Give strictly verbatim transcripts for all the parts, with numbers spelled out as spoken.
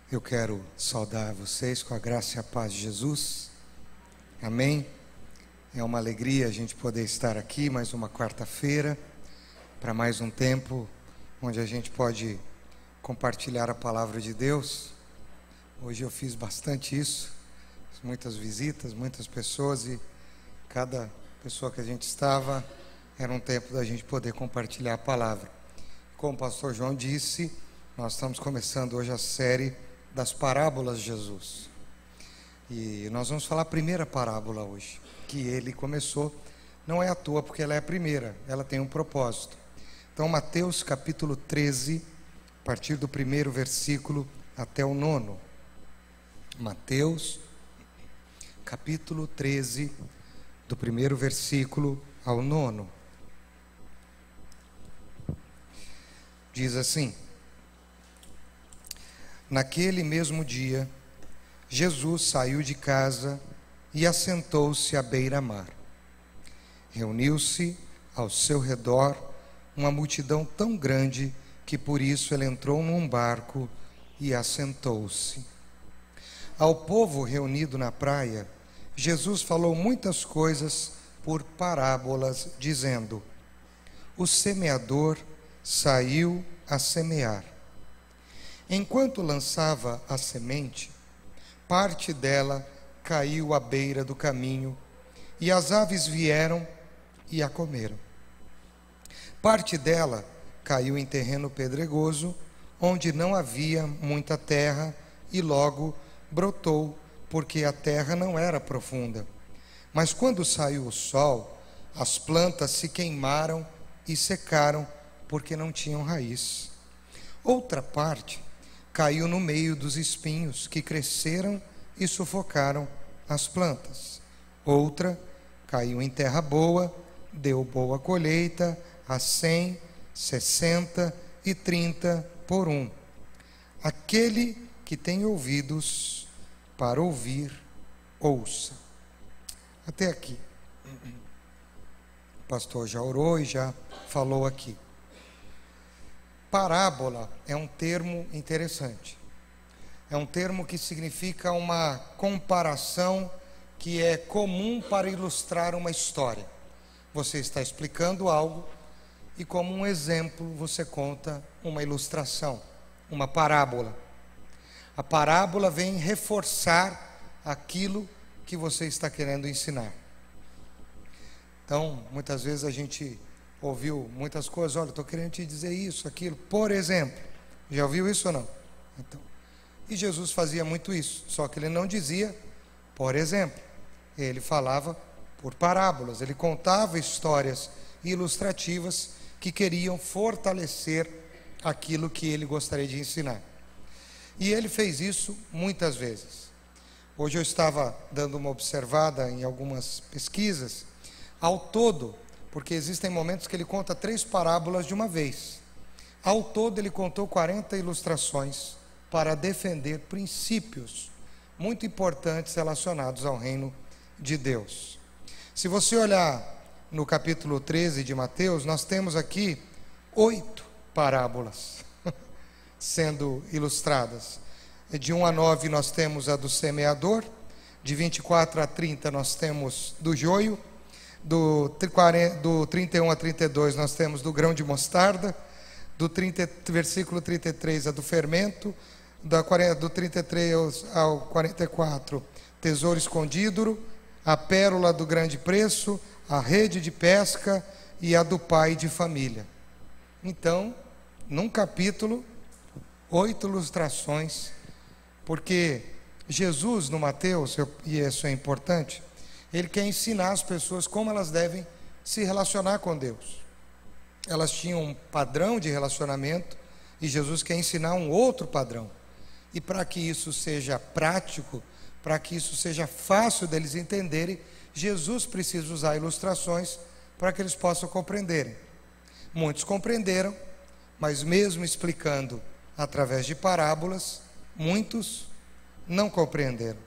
Eu quero saudar vocês com a graça e a paz de Jesus. Amém? É uma alegria a gente poder estar aqui mais uma quarta-feira, para mais um tempo onde a gente pode compartilhar a palavra de Deus. Hoje eu fiz bastante isso, muitas visitas, muitas pessoas, e cada pessoa que a gente estava era um tempo da gente poder compartilhar a palavra. Como o pastor João disse, nós estamos começando hoje a série das parábolas de Jesus. E nós vamos falar a primeira parábola hoje, que ele começou, não é à toa, porque ela é a primeira, ela tem um propósito. Então, Mateus capítulo treze, a partir do primeiro versículo até o nono. Mateus capítulo treze, do primeiro versículo ao nono. Diz assim: Naquele mesmo dia, Jesus saiu de casa e assentou-se à beira-mar. Reuniu-se ao seu redor uma multidão tão grande que por isso ele entrou num barco e assentou-se. Ao povo reunido na praia, Jesus falou muitas coisas por parábolas, dizendo: O semeador saiu a semear. Enquanto lançava a semente, parte dela caiu à beira do caminho, e as aves vieram e a comeram. Parte dela caiu em terreno pedregoso, onde não havia muita terra, e logo brotou, porque a terra não era profunda. Mas quando saiu o sol, as plantas se queimaram e secaram, porque não tinham raiz. Outra parte caiu no meio dos espinhos, que cresceram e sufocaram as plantas. Outra caiu em terra boa, deu boa colheita, a cem, sessenta e trinta por um. Aquele que tem ouvidos para ouvir, ouça. Até aqui. O pastor já orou e já falou aqui. Parábola é um termo interessante. É um termo que significa uma comparação que é comum para ilustrar uma história. Você está explicando algo e, como um exemplo, você conta uma ilustração, uma parábola. A parábola vem reforçar aquilo que você está querendo ensinar. Então, muitas vezes a gente ouviu muitas coisas: olha, estou querendo te dizer isso, aquilo, por exemplo. Já ouviu isso ou não? Então, e Jesus fazia muito isso, só que ele não dizia por exemplo, ele falava por parábolas, ele contava histórias ilustrativas que queriam fortalecer aquilo que ele gostaria de ensinar. E ele fez isso muitas vezes. Hoje eu estava dando uma observada em algumas pesquisas. Ao todo, porque existem momentos que ele conta três parábolas de uma vez. Ao todo, ele contou quarenta ilustrações para defender princípios muito importantes relacionados ao reino de Deus. Se você olhar no capítulo treze de Mateus, nós temos aqui oito parábolas sendo ilustradas. De um a nove nós temos a do semeador, de vinte e quatro a trinta nós temos do joio, Do, do trinta e um a trinta e dois nós temos do grão de mostarda, do trinta, versículo trinta e três a do fermento, da, do trinta e três ao quarenta e quatro, tesouro escondido, a pérola do grande preço, a rede de pesca e a do pai de família. Então, num capítulo, oito ilustrações, porque Jesus no Mateus, eu, e isso é importante, ele quer ensinar as pessoas como elas devem se relacionar com Deus. Elas tinham um padrão de relacionamento e Jesus quer ensinar um outro padrão. E para que isso seja prático, para que isso seja fácil deles entenderem, Jesus precisa usar ilustrações para que eles possam compreenderem. Muitos compreenderam, mas mesmo explicando através de parábolas, muitos não compreenderam.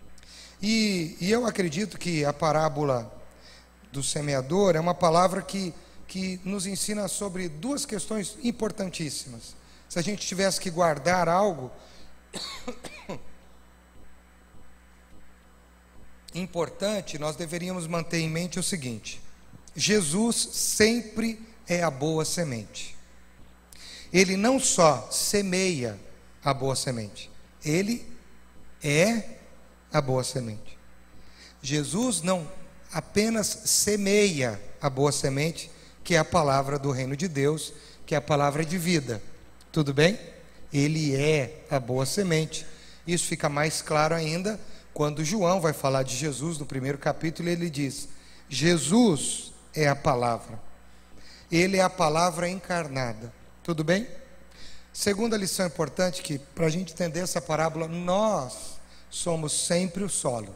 E, e eu acredito que a parábola do semeador é uma palavra que, que nos ensina sobre duas questões importantíssimas. Se a gente tivesse que guardar algo, importante, nós deveríamos manter em mente o seguinte: Jesus sempre é a boa semente. Ele não só semeia a boa semente, ele é a boa semente. Jesus não apenas semeia a boa semente, que é a palavra do reino de Deus, que é a palavra de vida. Tudo bem? Ele é a boa semente. Isso fica mais claro ainda quando João vai falar de Jesus no primeiro capítulo. Ele diz: Jesus é a palavra, ele é a palavra encarnada. Tudo bem? Segunda lição importante, que para a gente entender essa parábola, nós somos sempre o solo.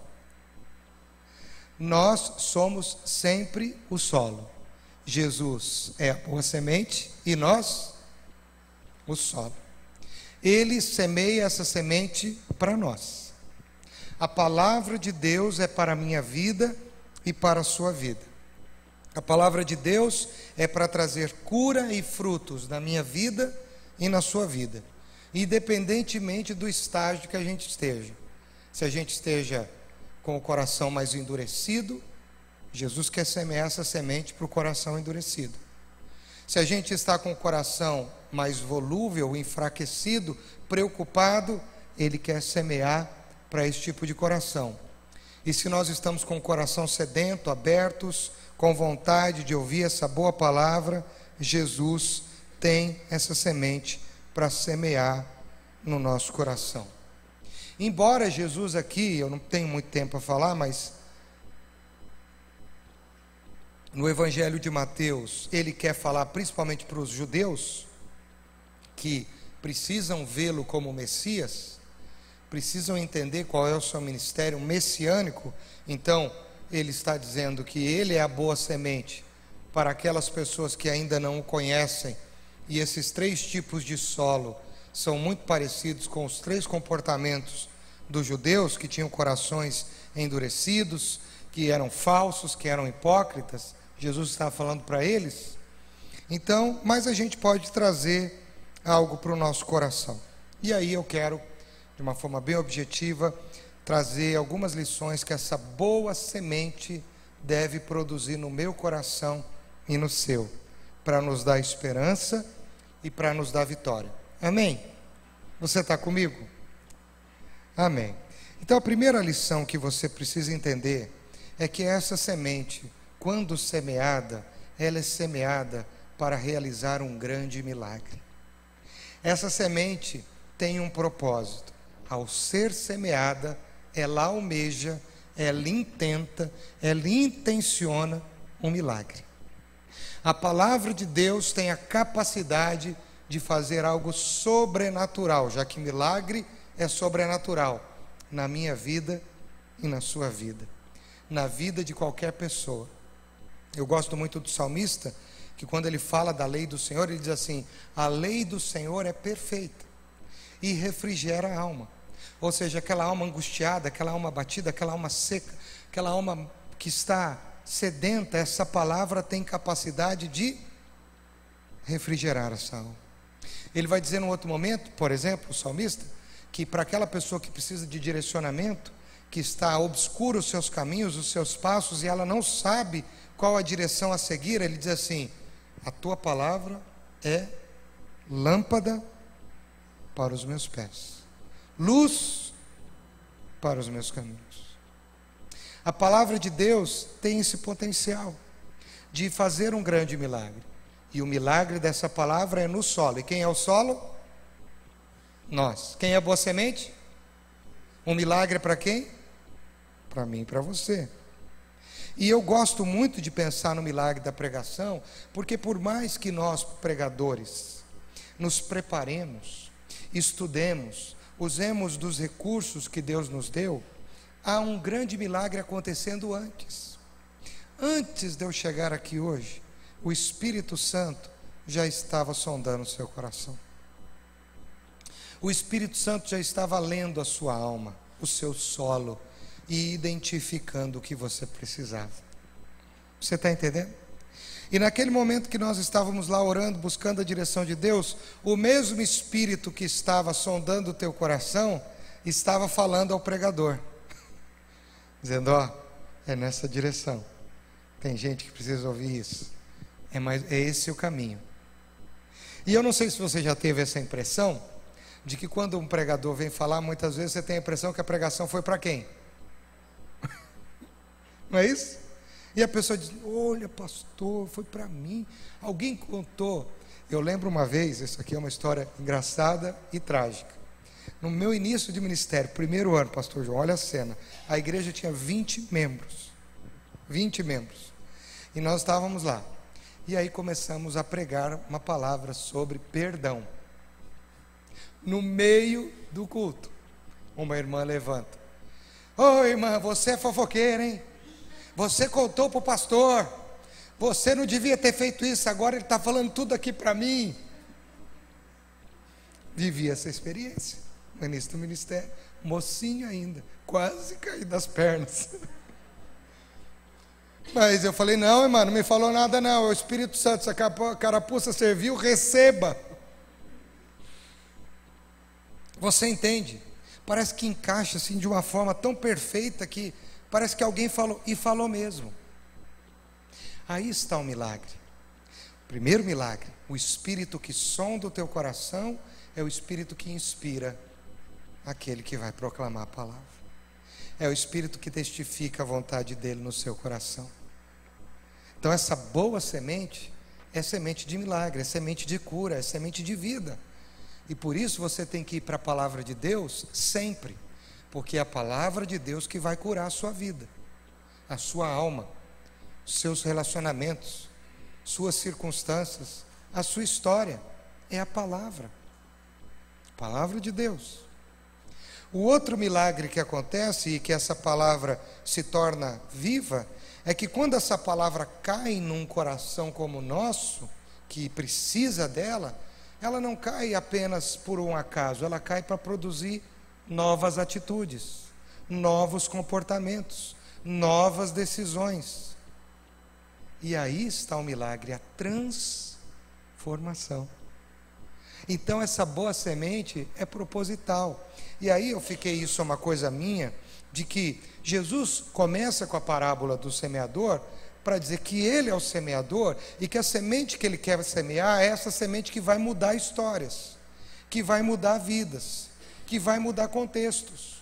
Nós somos sempre o solo. Jesus é a boa semente e nós o solo. Ele semeia essa semente para nós. A palavra de Deus é para a minha vida e para a sua vida. A palavra de Deus é para trazer cura e frutos na minha vida e na sua vida, independentemente do estágio que a gente esteja. Se a gente esteja com o coração mais endurecido, Jesus quer semear essa semente para o coração endurecido. Se a gente está com o coração mais volúvel, enfraquecido, preocupado, Ele quer semear para esse tipo de coração. E se nós estamos com o coração sedento, abertos, com vontade de ouvir essa boa palavra, Jesus tem essa semente para semear no nosso coração. Embora Jesus aqui, eu não tenho muito tempo a falar, mas no Evangelho de Mateus, ele quer falar principalmente para os judeus, que precisam vê-lo como Messias, precisam entender qual é o seu ministério messiânico. Então, ele está dizendo que ele é a boa semente para aquelas pessoas que ainda não o conhecem, e esses três tipos de solo são muito parecidos com os três comportamentos dos judeus, que tinham corações endurecidos, que eram falsos, que eram hipócritas. Jesus estava falando para eles. Então, mas a gente pode trazer algo para o nosso coração. E aí eu quero, de uma forma bem objetiva, trazer algumas lições que essa boa semente deve produzir no meu coração e no seu, para nos dar esperança e para nos dar vitória. Amém? Você está comigo? Amém. Então a primeira lição que você precisa entender é que essa semente, quando semeada, ela é semeada para realizar um grande milagre. Essa semente tem um propósito. Ao ser semeada, ela almeja, ela intenta, ela intenciona um milagre. A palavra de Deus tem a capacidade de fazer algo sobrenatural, já que milagre é sobrenatural, na minha vida e na sua vida, na vida de qualquer pessoa. Eu gosto muito do salmista, que quando ele fala da lei do Senhor, ele diz assim: a lei do Senhor é perfeita e refrigera a alma. Ou seja, aquela alma angustiada, aquela alma abatida, aquela alma seca, aquela alma que está sedenta, essa palavra tem capacidade de refrigerar essa alma. Ele vai dizer num outro momento, por exemplo, o salmista, que para aquela pessoa que precisa de direcionamento, que está obscuro os seus caminhos, os seus passos, e ela não sabe qual a direção a seguir, ele diz assim: a tua palavra é lâmpada para os meus pés, luz para os meus caminhos. A palavra de Deus tem esse potencial de fazer um grande milagre. E o milagre dessa palavra é no solo. E quem é o solo? Nós. Quem é a boa semente? Um milagre é para quem? Para mim e para você. E eu gosto muito de pensar no milagre da pregação, porque por mais que nós, pregadores, nos preparemos, estudemos, usemos dos recursos que Deus nos deu, há um grande milagre acontecendo antes. Antes de eu chegar aqui hoje, o Espírito Santo já estava sondando o seu coração. O Espírito Santo já estava lendo a sua alma, o seu solo, e identificando o que você precisava. Você está entendendo? E naquele momento que nós estávamos lá orando, buscando a direção de Deus, o mesmo Espírito que estava sondando o teu coração, estava falando ao pregador, dizendo: ó, é nessa direção. Tem gente que precisa ouvir isso. É, mais, é esse o caminho. E eu não sei se você já teve essa impressão, de que quando um pregador vem falar, muitas vezes você tem a impressão que a pregação foi para quem? Não é isso? E a pessoa diz: olha, pastor, foi para mim. Alguém contou. Eu lembro uma vez, isso aqui é uma história engraçada e trágica. No meu início de ministério, primeiro ano, pastor João, olha a cena. A igreja tinha vinte membros. vinte membros. E nós estávamos lá. E aí começamos a pregar uma palavra sobre perdão. No meio do culto, uma irmã levanta: ô irmã, você é fofoqueira, hein? Você contou para o pastor, você não devia ter feito isso, agora ele está falando tudo aqui para mim. Vivi essa experiência no início do ministério, mocinho ainda, quase caí das pernas. Mas eu falei: não, irmão, não me falou nada não, o Espírito Santo, se a carapuça serviu, receba. Você entende? Parece que encaixa assim de uma forma tão perfeita que parece que alguém falou, e falou mesmo. Aí está o milagre. Primeiro milagre: o Espírito que sonda o teu coração é o Espírito que inspira aquele que vai proclamar a palavra. É o Espírito que testifica a vontade dele no seu coração. Então essa boa semente é semente de milagre, é semente de cura, é semente de vida. E por isso você tem que ir para a palavra de Deus sempre, porque é a palavra de Deus que vai curar a sua vida, a sua alma, seus relacionamentos, suas circunstâncias, a sua história. É a palavra, a palavra de Deus. O outro milagre que acontece e que essa palavra se torna viva é que quando essa palavra cai num coração como o nosso, que precisa dela, ela não cai apenas por um acaso, ela cai para produzir novas atitudes, novos comportamentos, novas decisões. E aí está o milagre, a transformação. Então essa boa semente é proposital. E aí eu fiquei, isso é uma coisa minha, de que Jesus começa com a parábola do semeador para dizer que ele é o semeador e que a semente que ele quer semear é essa semente que vai mudar histórias, que vai mudar vidas, que vai mudar contextos.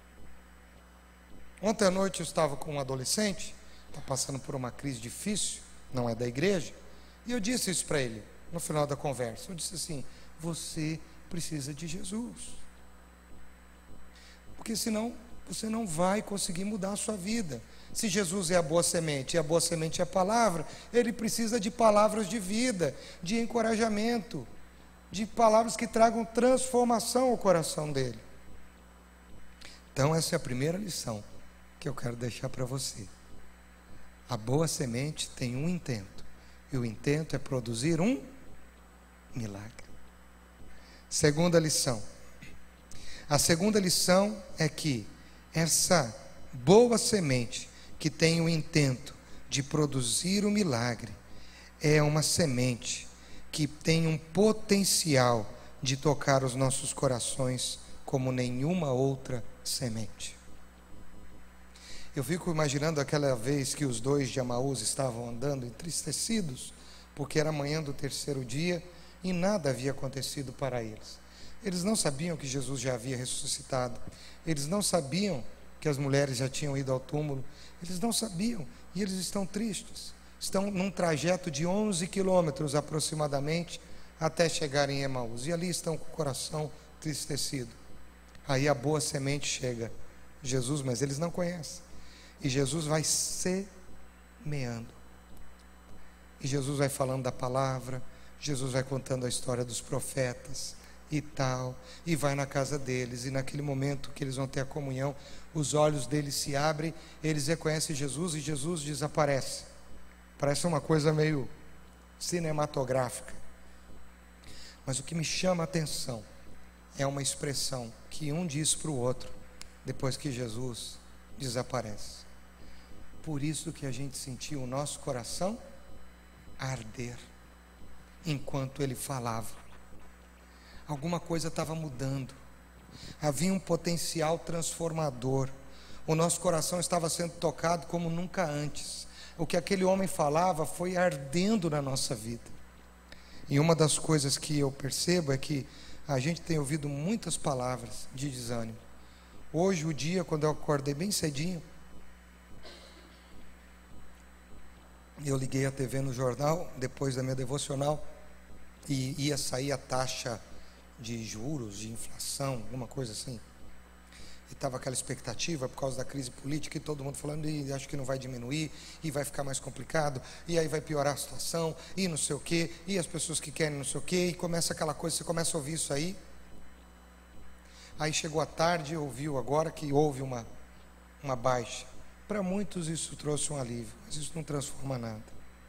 Ontem à noite eu estava com um adolescente, está passando por uma crise difícil, não é da igreja, e eu disse isso para ele, no final da conversa. Eu disse assim: você precisa de Jesus, porque senão você não vai conseguir mudar a sua vida. Se Jesus é a boa semente, e a boa semente é a palavra, ele precisa de palavras de vida, de encorajamento, de palavras que tragam transformação ao coração dele. Então essa é a primeira lição que eu quero deixar para você. A boa semente tem um intento, e o intento é produzir um milagre. Segunda lição. A segunda lição é que essa boa semente que tem o intento de produzir o milagre é uma semente que tem um potencial de tocar os nossos corações como nenhuma outra semente. Eu fico imaginando aquela vez que os dois de Emaús estavam andando entristecidos, porque era manhã do terceiro dia e nada havia acontecido para eles. Eles não sabiam que Jesus já havia ressuscitado, eles não sabiam que as mulheres já tinham ido ao túmulo, eles não sabiam, e eles estão tristes, estão num trajeto de onze quilômetros aproximadamente, até chegarem em Emaús, e ali estão com o coração entristecido. Aí a boa semente chega, Jesus, mas eles não conhecem, e Jesus vai semeando, e Jesus vai falando da palavra, Jesus vai contando a história dos profetas, e tal, e vai na casa deles, e naquele momento que eles vão ter a comunhão, os olhos deles se abrem, eles reconhecem Jesus e Jesus desaparece. Parece uma coisa meio cinematográfica, mas o que me chama a atenção é uma expressão que um diz para o outro depois que Jesus desaparece: por isso que a gente sentiu o nosso coração a arder enquanto ele falava. Alguma coisa estava mudando. Havia um potencial transformador. O nosso coração estava sendo tocado como nunca antes. O que aquele homem falava foi ardendo na nossa vida. E uma das coisas que eu percebo é que a gente tem ouvido muitas palavras de desânimo. Hoje, o dia, quando eu acordei bem cedinho, eu liguei a T V no jornal, depois da minha devocional, e ia sair a taxa de juros, de inflação, alguma coisa assim. E estava aquela expectativa por causa da crise política, e todo mundo falando, e acho que não vai diminuir, e vai ficar mais complicado, e aí vai piorar a situação, e não sei o quê, e as pessoas que querem não sei o quê, e começa aquela coisa, você começa a ouvir isso aí. Aí chegou a tarde, ouviu agora que houve uma, uma baixa. Para muitos isso trouxe um alívio, mas isso não transforma nada.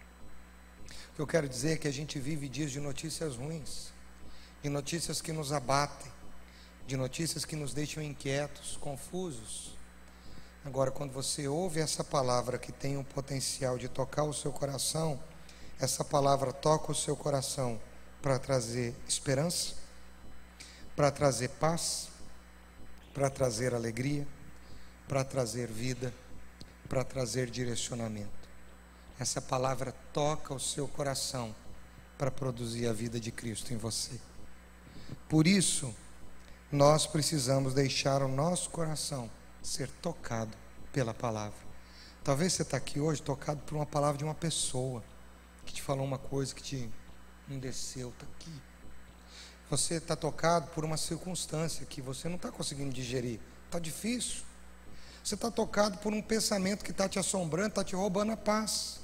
O que eu quero dizer é que a gente vive dias de notícias ruins, de notícias que nos abatem, de notícias que nos deixam inquietos, confusos. Agora, quando você ouve essa palavra que tem o potencial de tocar o seu coração, essa palavra toca o seu coração para trazer esperança, para trazer paz, para trazer alegria, para trazer vida, para trazer direcionamento. Essa palavra toca o seu coração para produzir a vida de Cristo em você. Por isso, nós precisamos deixar o nosso coração ser tocado pela palavra. Talvez você está aqui hoje tocado por uma palavra de uma pessoa que te falou uma coisa que te endurceu, está aqui. Você está tocado por uma circunstância que você não está conseguindo digerir, está difícil. Você está tocado por um pensamento que está te assombrando, está te roubando a paz.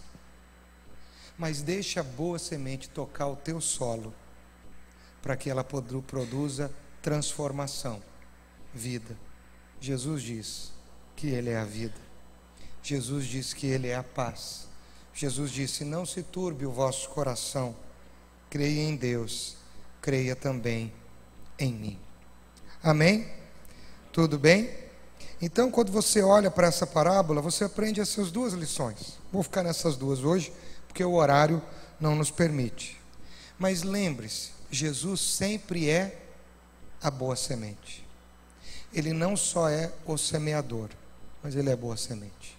Mas deixa a boa semente tocar o teu solo, para que ela produza transformação, vida. Jesus diz que Ele é a vida. Jesus diz que Ele é a paz. Jesus disse, não se turbe o vosso coração, creia em Deus, creia também em mim. Amém? Tudo bem? Então, quando você olha para essa parábola, você aprende essas duas lições. Vou ficar nessas duas hoje, porque o horário não nos permite. Mas lembre-se, Jesus sempre é a boa semente. Ele não só é o semeador, mas Ele é a boa semente.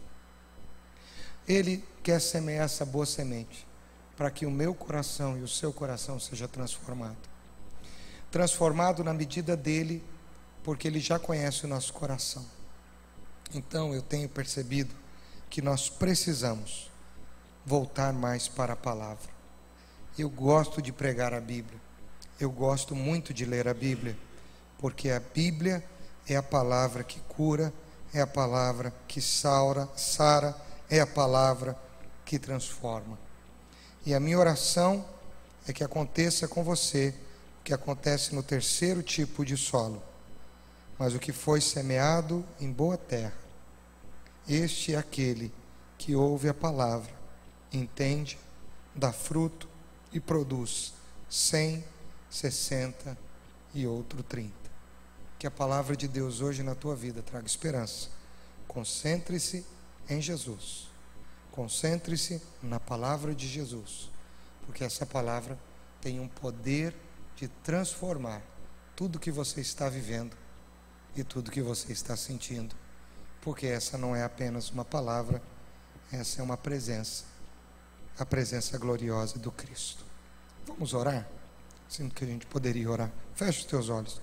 Ele quer semear essa boa semente, para que o meu coração e o seu coração seja transformado. Transformado na medida dEle, porque Ele já conhece o nosso coração. Então eu tenho percebido que nós precisamos voltar mais para a palavra. Eu gosto de pregar a Bíblia, eu gosto muito de ler a Bíblia, porque a Bíblia é a palavra que cura, é a palavra que sara, sara, é a palavra que transforma. E a minha oração é que aconteça com você o que acontece no terceiro tipo de solo. Mas o que foi semeado em boa terra, este é aquele que ouve a palavra, entende, dá fruto e produz cem, sessenta e outro trinta. Que a palavra de Deus hoje na tua vida traga esperança. Concentre-se em Jesus. Concentre-se na palavra de Jesus, porque essa palavra tem um poder de transformar tudo que você está vivendo e tudo que você está sentindo, porque essa não é apenas uma palavra, essa é uma presença, a presença gloriosa do Cristo. Vamos orar? Sinto que a gente poderia orar. Feche os teus olhos.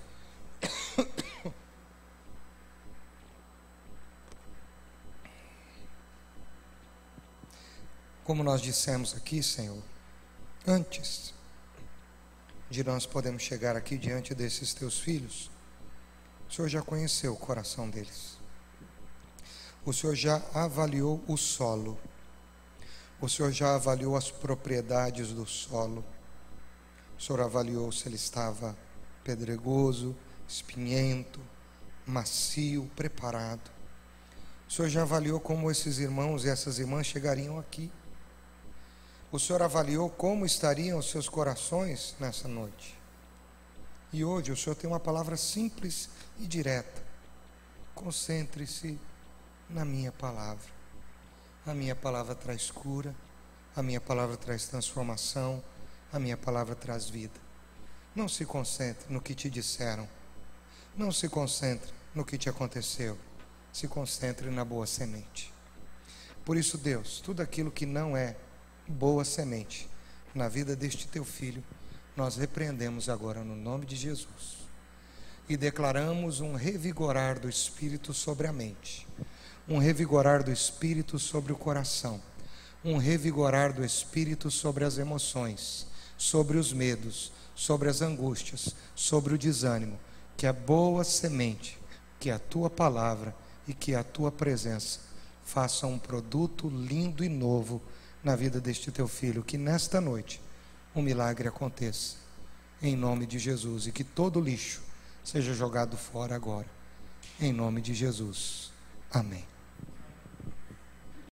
Como nós dissemos aqui, Senhor, antes de nós podermos chegar aqui diante desses teus filhos, o Senhor já conheceu o coração deles. O Senhor já avaliou o solo. O Senhor já avaliou as propriedades do solo. O Senhor avaliou se ele estava pedregoso, espinhento, macio, preparado. O Senhor já avaliou como esses irmãos e essas irmãs chegariam aqui. O Senhor avaliou como estariam os seus corações nessa noite. E hoje o Senhor tem uma palavra simples e direta. Concentre-se na minha palavra. A minha palavra traz cura, A minha palavra traz transformação, a minha palavra traz vida. Não se concentre no que te disseram. Não se concentre no que te aconteceu. Se concentre na boa semente. Por isso, Deus, tudo aquilo que não é boa semente na vida deste teu filho, nós repreendemos agora no nome de Jesus. E declaramos um revigorar do Espírito sobre a mente, um revigorar do Espírito sobre o coração, um revigorar do Espírito sobre as emoções, sobre os medos, sobre as angústias, sobre o desânimo. Que a boa semente, que a tua palavra e que a tua presença façam um produto lindo e novo na vida deste teu filho. Que nesta noite um milagre aconteça, em nome de Jesus, e que todo lixo seja jogado fora agora, em nome de Jesus. Amém.